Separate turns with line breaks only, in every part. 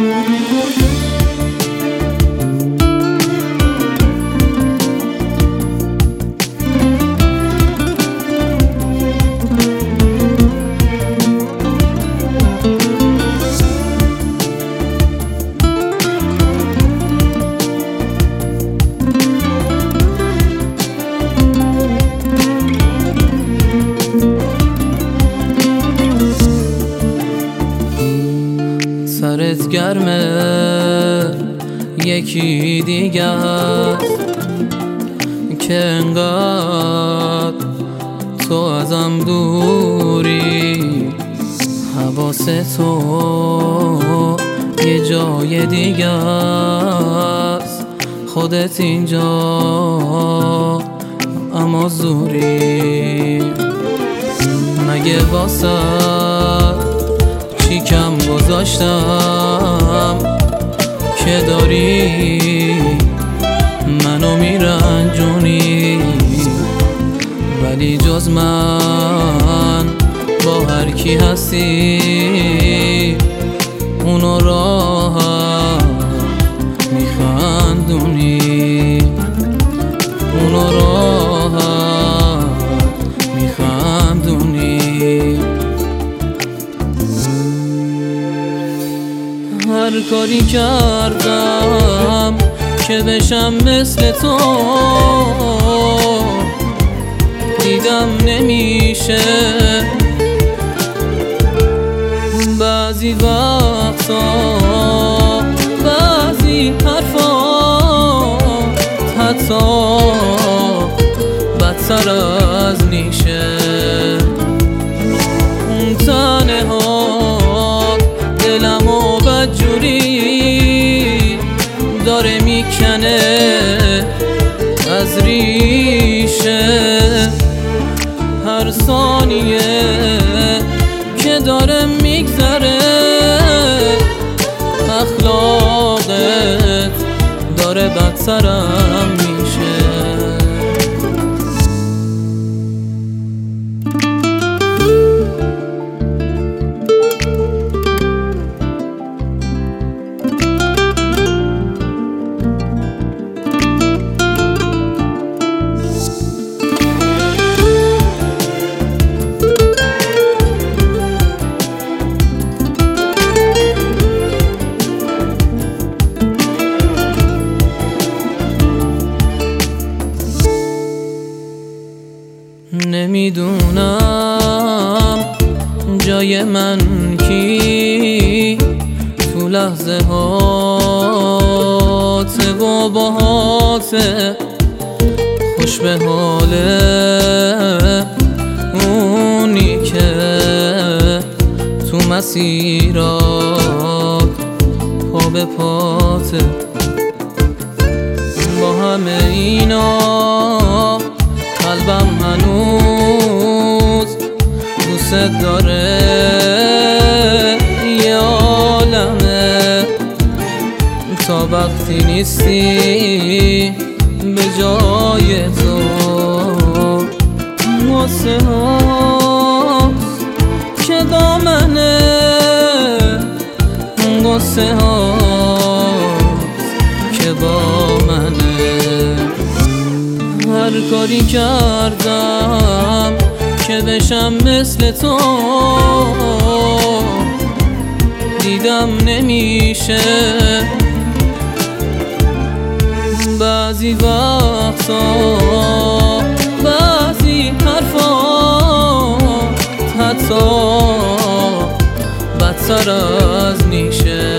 سرت گرمه یکی دیگه است که انقدر تو ازم دوری، حواس تو یه جای دیگه است، خودت اینجا اما زوری. مگه واسه چی کم گذاشتم که داری منو میرنجونی؟ ولی جز من با هر کی هستی اونو راحت میخندونی، اونو راحت میخندونی. هر کاری کردم که بشم مثل تو، دیدم نمیشه. بعضی وقتا بعضی حرفا حتی بدتر از نیشه. اون تنه ها دلمو بدجوری داره میکنه از ریشه. هر ثانیه که داره میگذره اخلاقت داره بدترم میشه. نمیدونم جای من کی تو لحظه هات و باهاته، خوش به حاله اونی که تو مسیرات پا به پاته. با همه اینا قلبم هنوز دوست داره، یه عالمه تا وقتی نیستی به جای تو. واسه هاست که دامنه، واسه هاست که با منه. هر کاری کردم که بشم مثل تو، دیدم نمیشه. بعضی وقتا بعضی حرفا حتی بدتر از نیشه.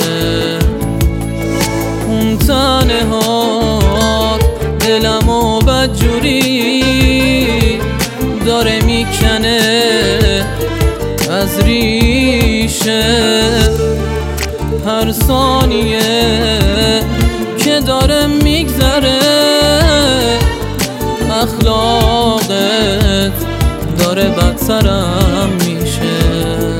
اون تنه ها دلمو بدجوری داره میکنه از ریشه. هر ثانیه که داره میگذره اخلاقت داره بدترم میشه.